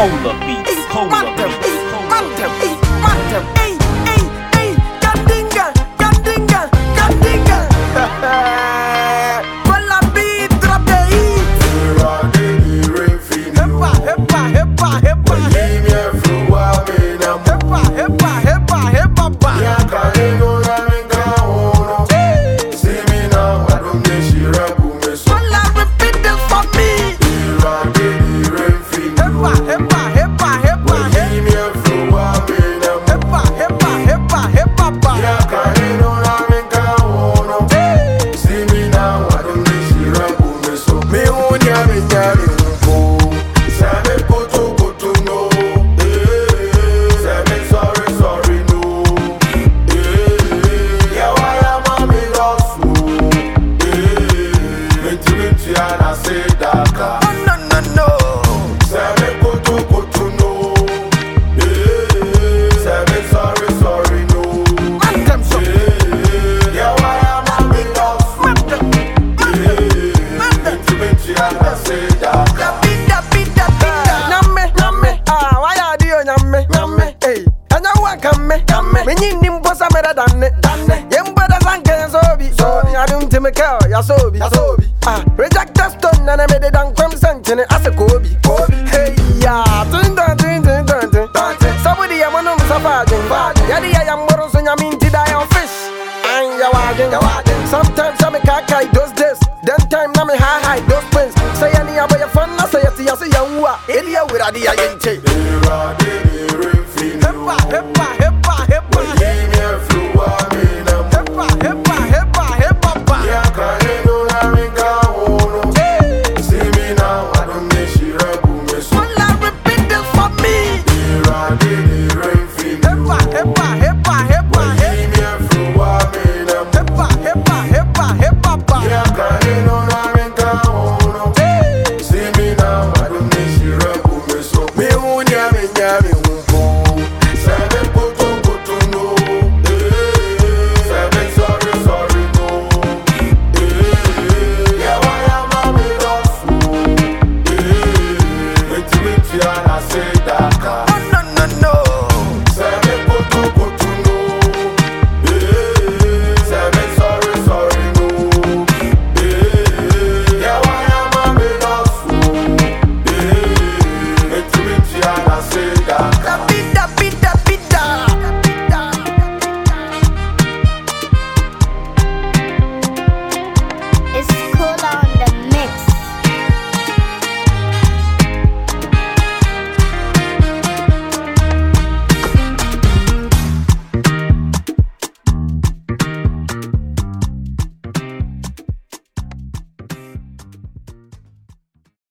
Cola beats, cola beats. Mantem, ey, Gandinga, Cola beat, drop the heat. Heppa. Cola, repeat this for me. Reject the stone and I made it down from Santini as a Kobe. Hey, yeah, somebody I'm on the Yadi, I am more than I mean to die on fish. And you're sometimes I'm a caca those days. Then time I'm a high those pins. Say any about your fun, I say yes, young, idiot with a